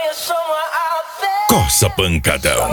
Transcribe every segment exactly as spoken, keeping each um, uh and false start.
Coça Pancadão.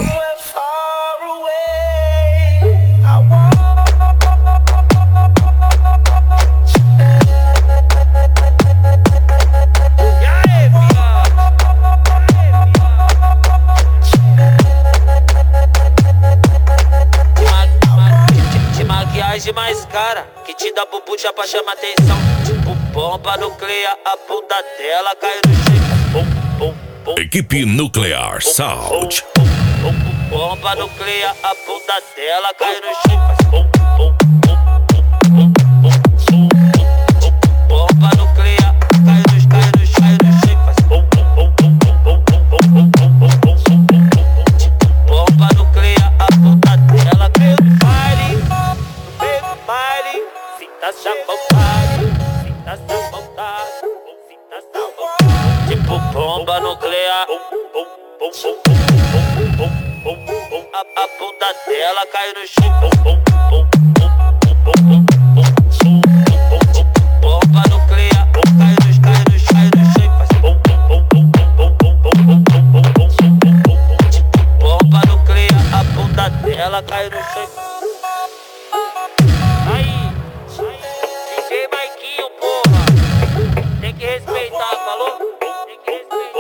De mais cara, que te dá bubucha pra chamar atenção. Tipo bomba nuclear, a bunda dela cai no chão. Equipe Nuclear Sound. Bomba nuclear, a bunda dela cai no chão. Bomba nuclear, cai no cai no cai no chão. Bomba nuclear, a bunda dela cai no baile. Baile, sinta essa vontade, sinta essa vontade, sinta essa vontade. Tipo bomba nuclear, a, a bunda dela cai no chão. Bomba nuclear, cai no cai no cai no chão. Bomba nuclear, a bunda dela cai no chão. Aí, D J Maiquinho, porra, tem que respeitar, falou? Tem que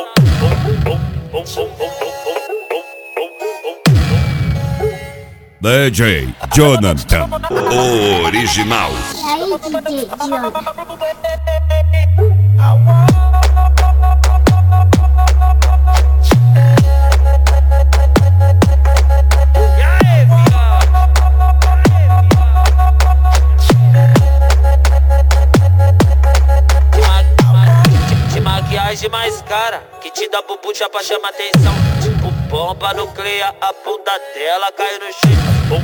respeitar. D J Jonathan, o original. E aí, D J Jonathan? De mais cara, que te dá bubucha pra chamar atenção. Tipo bomba nuclear, a bunda dela cai no chão.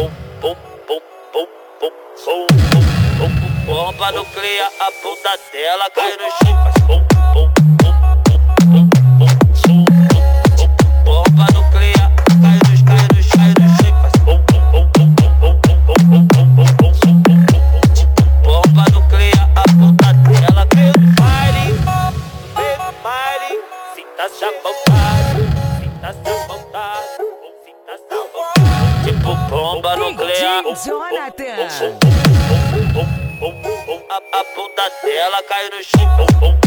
Bomba nuclear, a bunda dela cai no chão. Bomba nuclear, cai no cai no cai no chão. Bomba nuclear, a bunda dela cai no baile. Baile, sinta essa vontade, sinta essa vontade, sinta essa vontade. Tipo bomba nuclear, Jonathan. A, a bunda dela cai no chão.